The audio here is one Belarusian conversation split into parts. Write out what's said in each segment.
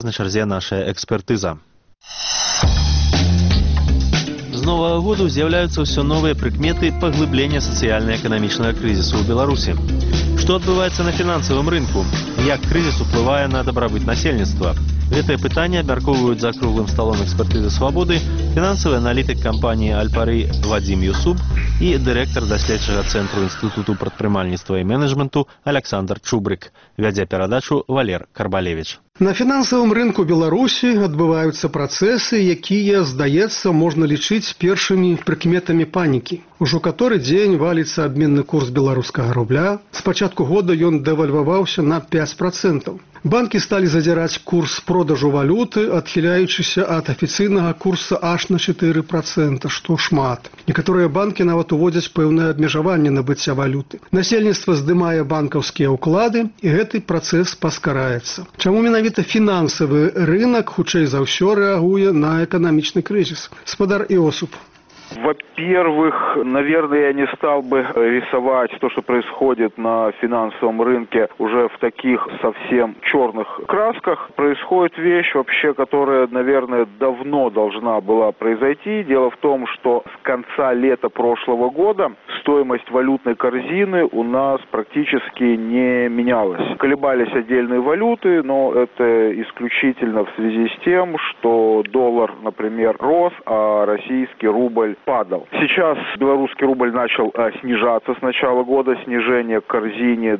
На чарзе наша экспертыза. З новага году з'яўляюцца ўсё новыя прыкметы паглыблення сацыяльна-эканамічнага крызісу ў Беларусі. Што адбываецца на фінансавым рынку? Як крызіс уплывае на дабрабыт насельніцтва? Гэтае пытанне абмяркоўваюць за круглым сталом экспертызы «Свабоды» фінансавы аналітык кампаніі «Альпары» Вадзім Юсуп і дырэктар даследчага цэнтру Інстытуту прадпрымальніцтва і менеджменту Александр Чубрык. Вядзе перадачу Валер Карбалевич. На фінансавым рынку Беларусі адбываюцца працэсы, якія, здаецца, можна лічыць першымі прыкметамі панікі. Ужо каторы дзень валіцца абменны курс беларускага рубля. З пачатку года ён дэвальваваўся на 5%. Банкі сталі задзіраць курс продажу валюты, адхіляючыся ад афіцыйнага курса аж на 4%, што шмат. Некаторыя банкі нават уводзяць пэўнае абмежаванне набыцця валюты. Насельніцтва здымае банкаўскія ўклады, і гэты працэс паскараецца. Чаму менавіта фінансавы рынок хутчэй за ўсё рэагуе на эканамічны крызіс? Спадар Іосуп. Во-первых, наверное, я не стал бы рисовать то, что происходит на финансовом рынке уже в таких совсем черных красках. Происходит вещь вообще, которая, наверное, давно должна была произойти. Дело в том, что с конца лета прошлого года стоимость валютной корзины у нас практически не менялась. Колебались отдельные валюты, но это исключительно в связи с тем, что доллар, например, рос, а российский рубль падал. Сейчас белорусский рубль начал снижаться с начала года. Снижение к корзине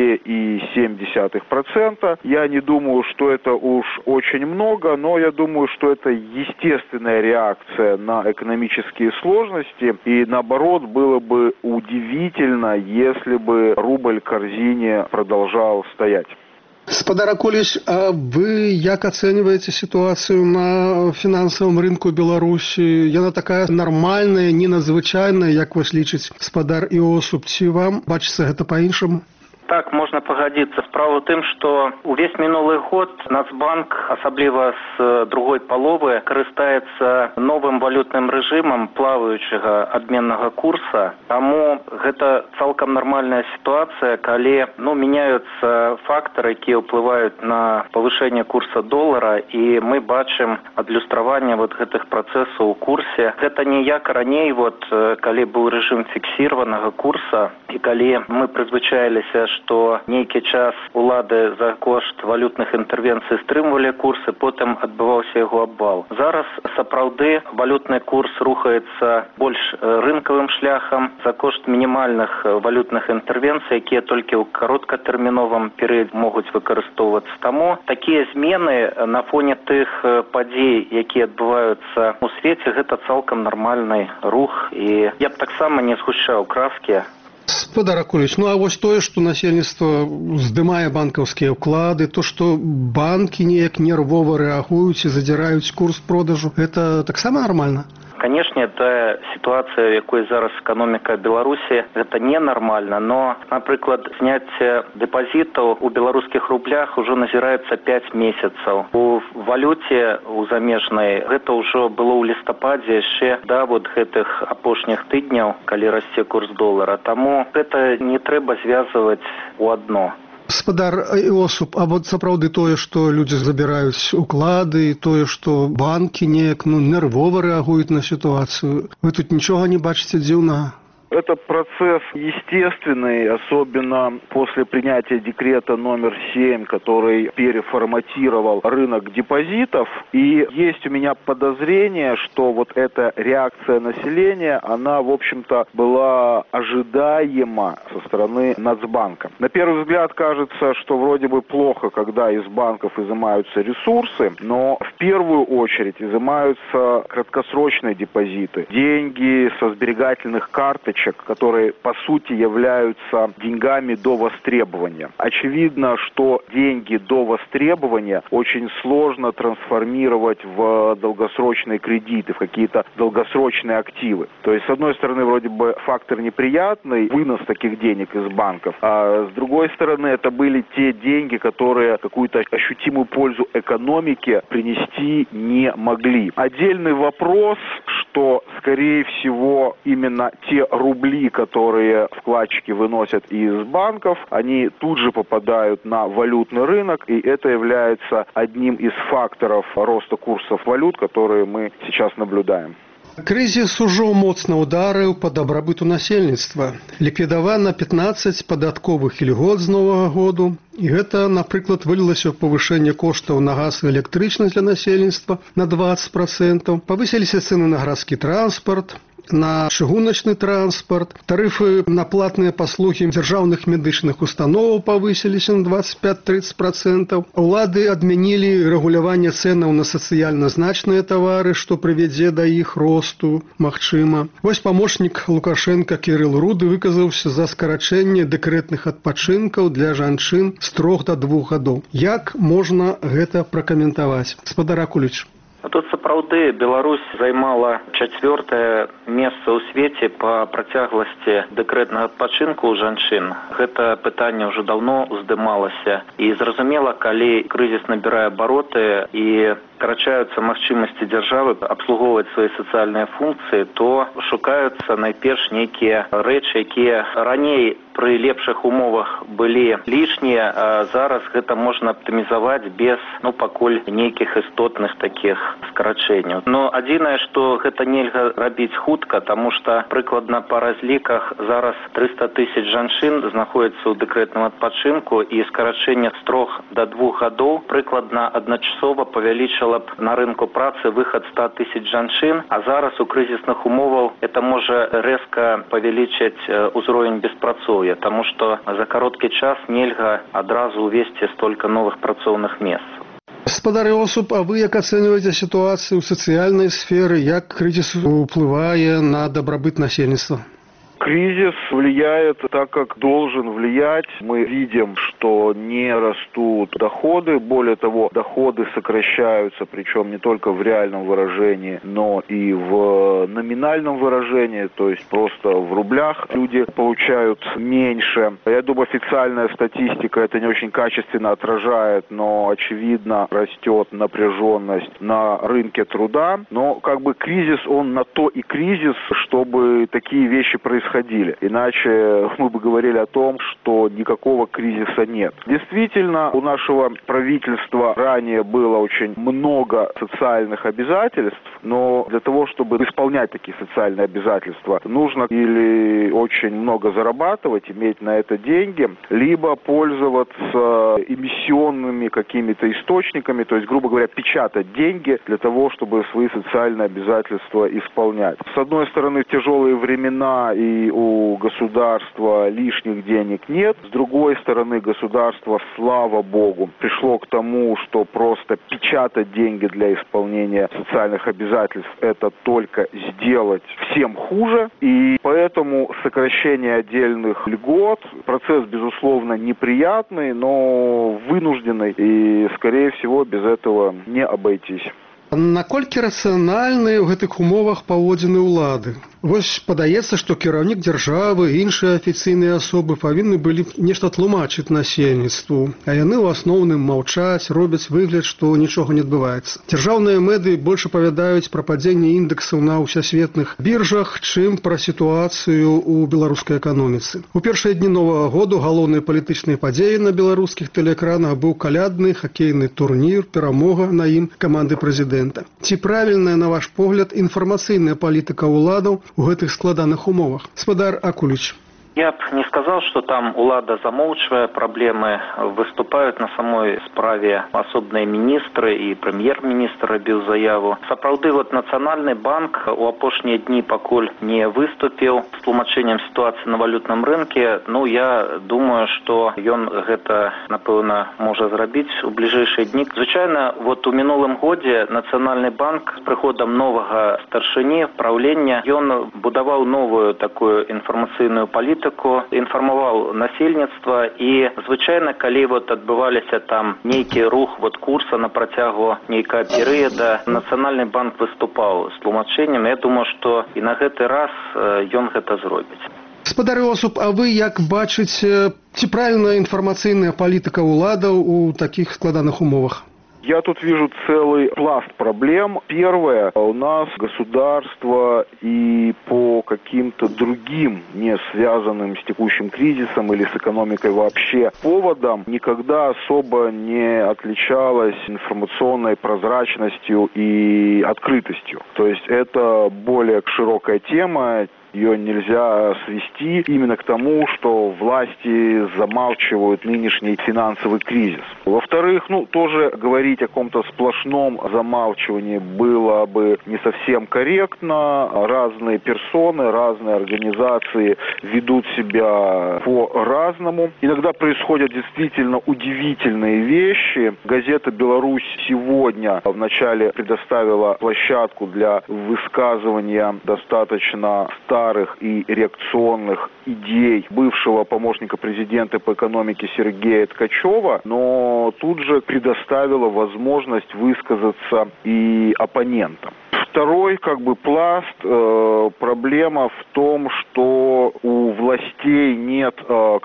2,7%. Я не думаю, что это уж очень много, но я думаю, что это естественная реакция на экономические сложности. И наоборот, было бы удивительно, если бы рубль к корзине продолжал стоять. Спадар Акуліч, а вы як ацэньваеце сітуацыю на фінансавым рынку Беларусі? Яна такая нармальная, не надзвычайная, як вось лічыць спадар Іосуп, ці вам бачыцца гэта па-іншаму? Так, можна пагадзіцца. Справа ў тым, што увесь мінулы год Нацбанк, асабліва з другой паловы, карыстаецца новым валютным рэжымам плаваючага абменнага курса. Таму гэта цалкам нармальная сітуацыя, калі мяняюцца фактары, якія ўплываюць на павышэнне курса долара, і мы бачым адлюстраванне гэтых працэсаў у курсе. Гэта не як раней, калі быў рэжым фіксіраванага курса, і калі мы прызвычаіліся, што нейкі час улады за кошт валютных інтэрвенцый стрымвалі курсы, потым адбываўся яго абвал. Зараз сапраўды валютны курс рухаецца больш рынкавым шляхам за кошт мінімальных валютных інтэрвенцый, якія толькі ў кароткатэрміновым перыядзе могуць выкарыстоўвацца. Таму такія змены на фоне тых падзей, якія адбываюцца ў свеце, гэта цалкам нармальны рух, і я б таксама не згушчаў краскі. Спадар Акуліч, а вось тое, што насельніцтва здымае банкаўскія ўклады, то, што банкі неяк нервова рэагуюць і задзіраюць курс продажу, гэта таксама нармальна? Канешне, это ситуация, в якой зараз экономика Беларуси, это ненормально, но, например, снятие депозитов у белорусских рублях уже назирается 5 месяцев. У валюте, у замежной, это уже было у листопаде еще до этих опошних тыдняў, коли расце курс доллара. Тому это не треба связывать у одно. Спадар Іосуп, а сапраўды тое, што людзі забіраюць уклады, і тое, што банкі неяк нервова рэагуюць на сітуацыю, вы тут нічога не бачыце дзіўнага? Это процесс естественный, особенно после принятия декрета номер 7, который переформатировал рынок депозитов. И есть у меня подозрение, что эта реакция населения, она, в общем-то, была ожидаема со стороны Нацбанка. На первый взгляд кажется, что вроде бы плохо, когда из банков изымаются ресурсы, но в первую очередь изымаются краткосрочные депозиты, деньги со сберегательных карточек, которые по сути являются деньгами до востребования. Очевидно, что деньги до востребования очень сложно трансформировать в долгосрочные кредиты, в какие-то долгосрочные активы. То есть, с одной стороны, вроде бы фактор неприятный, вынос таких денег из банков, а с другой стороны, это были те деньги, которые какую-то ощутимую пользу экономике принести не могли. Отдельный вопрос, что, скорее всего, именно те рубли, которые вкладчики выносят из банков, они тут же попадают на валютный рынок, и это является одним из факторов роста курсов валют, которые мы сейчас наблюдаем. Крызіс ужо моцна ударыў па дабрабыту насельніцтва. Ліквідавана 15 падатковых ільгот з новага году. І гэта, напрыклад, вылілася ў павышэнне коштаў на газ і электрычнасць для насельніцтва на 20%. Павысіліся цэны на гарадскі транспарт, на чыгуначны транспарт, тарыфы на платныя паслугі дзяржаўных медычных установаў павысіліся на 25-30%. Улады адмянілі рэгуляванне цэнаў на сацыяльна значныя тавары, што прывядзе да іх росту, магчыма. Вось памочнік Лукашенка Кірыл Руды выказаўся за скарачэнне дэкрэтных адпачынкаў для жанчын з 3 до 2 гадоў. Як можна гэта пракаментаваць? Гаспадар Акуліч. Тут сапраўды Беларусь займала 4-е месца ў свеце па працягласці дэкрэтнага адпачынку ў жанчын. Гэта пытанне ўжо даўно уздымалася. І зразумела, калі крызіс набірае абароты і скарачаюцца магчымасці дзяржавы абслугоўваць свае сацыяльныя функцыі, то шукаюцца найперш нейкія рэчы, якія раней пры лепшых умовах былі лішнія, а зараз гэта можна аптымізаваць без, пакуль нейкіх істотных такіх скарачэнняў. Но адзінае, што гэта нельга рабіць хутка, таму што прыкладна па разліках зараз 300 000 жанчын знаходзяцца ў дэкрэтным адпачынку, і скарачэнне з 3 до 2 гадоў прыкладна адначасова павялічыла б на рынку працы выхад 100 000 жанчын, а зараз у крызісных умовах это можа рэзка павялічыць узровень беспрацоўя, таму што за кароткі час нельга адразу ўвесці столькі новых працоўных месцаў. Гаспадар Осуп, а вы як ацэньваеце сітуацыю ў сацыяльнай сферы, як крызіс уплывае на дабрабыт насельніцтва? Кризис влияет так, как должен влиять. Мы видим, что не растут доходы. Более того, доходы сокращаются, причем не только в реальном выражении, но и в номинальном выражении, то есть просто в рублях люди получают меньше. Я думаю, официальная статистика это не очень качественно отражает, но очевидно растет напряженность на рынке труда. Но кризис, он на то и кризис, чтобы такие вещи происходили. Иначе мы бы говорили о том, что никакого кризиса нет. Действительно, у нашего правительства ранее было очень много социальных обязательств, но для того, чтобы исполнять такие социальные обязательства, нужно или очень много зарабатывать, иметь на это деньги, либо пользоваться эмиссионными какими-то источниками, то есть, грубо говоря, печатать деньги для того, чтобы свои социальные обязательства исполнять. С одной стороны, в тяжелые времена и у государства лишних денег нет. С другой стороны, государство, слава богу, пришло к тому, что просто печатать деньги для исполнения социальных обязательств – это только сделать всем хуже. И поэтому сокращение отдельных льгот – процесс, безусловно, неприятный, но вынужденный. И, скорее всего, без этого не обойтись. Наколькі рацыянальныя ў гэтых умовах паводзіны ўлады? Вось падаецца, што кіраўнік дзяржавы і іншыя афіцыйныя асобы павінны былі нешта тлумачыць насельніцтву, а яны ў асноўным маўчаць, робяць выгляд, што нічога не адбываецца. Дзяржаўныя медыі больш апавядаюць пра падзенне індэксаў на ўсесветных біржах, чым пра сітуацыю ў беларускай эканоміцы. У першыя дні новага году галоўнай палітычнай падзеяй на беларускіх тэлеэкранах быў калядны хакейны турнір, перамога на ім каманды прэзідэнта. Ці правільная, на ваш погляд, інфармацыйная палітыка ўладаў у гэтых складаных умовах? Гаспадар Акуліч. Я б не сказал, что там улада замолчивая проблемы, выступают на самой справе асобныя министры и премьер-министр рабіў заяву. Сапраўды, Национальный банк у апошнія дні пакуль не выступил с тлумачэннем ситуации на валютном рынке. Я думаю, что ён гэта, напэўна, можа зрабіць у ближайшие дни. Звычайно, у мінулым годзе Национальный банк с прыходом новага старшыні правлення, ён будаваў новую такую информационную политику, інфармаваў насельніцтва, і звычайна, калі адбываліся там нейкі рух курса на працягу нейкага перыяда, Нацыянальны банк выступаў з тлумачэннем. Я думаю, што і на гэты раз ён гэта зробіць. Гаспадар Осуп, а вы як бачыце, ці правільная інфармацыйная палітыка ўладаў у такіх складаных умовах? Я тут вижу целый пласт проблем. Первое, у нас государство и по каким-то другим, не связанным с текущим кризисом или с экономикой вообще поводам, никогда особо не отличалось информационной прозрачностью и открытостью. То есть это более широкая тема. Ее нельзя свести именно к тому, что власти замалчивают нынешний финансовый кризис. Во-вторых, тоже говорить о каком-то сплошном замалчивании было бы не совсем корректно. Разные персоны, разные организации ведут себя по-разному. Иногда происходят действительно удивительные вещи. Газета «Беларусь» сегодня вначале предоставила площадку для высказывания достаточно старых и реакционных идей бывшего помощника президента по экономике Сергея Ткачева, но тут же предоставила возможность высказаться и оппонентам. Второй пласт проблема в том, что у властей нет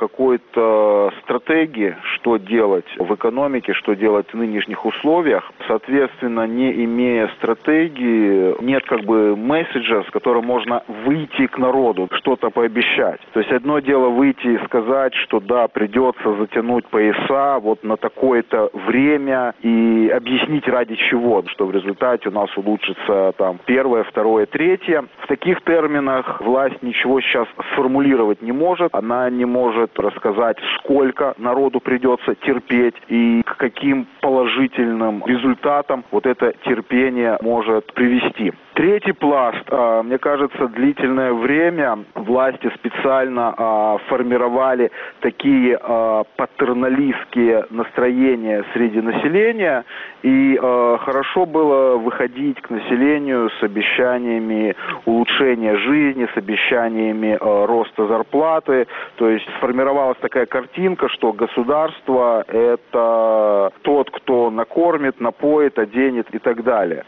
какой-то стратегии, что делать в экономике, что делать в нынешних условиях. Соответственно, не имея стратегии, нет месседжа, с которым можно выйти к народу, что-то пообещать. То есть одно дело выйти и сказать, что да, придется затянуть пояса на такое-то время и объяснить ради чего, что в результате у нас улучшится первое, второе, третье. В таких терминах власть ничего сейчас сформулировать не может. Она не может рассказать, сколько народу придется терпеть и к каким положительным результатам это терпение может привести. Третий пласт. Мне кажется, длительное время власти специально формировали такие патерналистские настроения среди населения, и хорошо было выходить к населению с обещаниями улучшения жизни, с обещаниями роста зарплаты. То есть сформировалась такая картинка, что государство – это тот, кто накормит, напоит, оденет и так далее.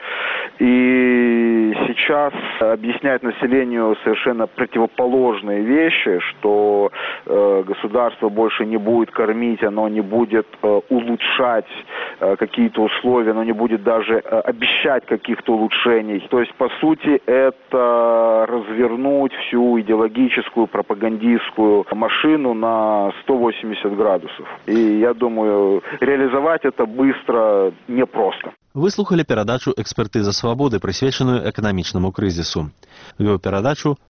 И сейчас объяснять населению совершенно противоположные вещи, что государство больше не будет кормить, оно не будет улучшать какие-то условия, оно не будет даже обещать каких-то улучшений. То есть, по сути, это развернуть всю идеологическую, пропагандистскую машину на 180 градусов. И я думаю, реализовать это быстро непросто. Выслухали перадачу «Экспертиза свободы», присвяченую эканамічнаму крызісу. Вёў перадачу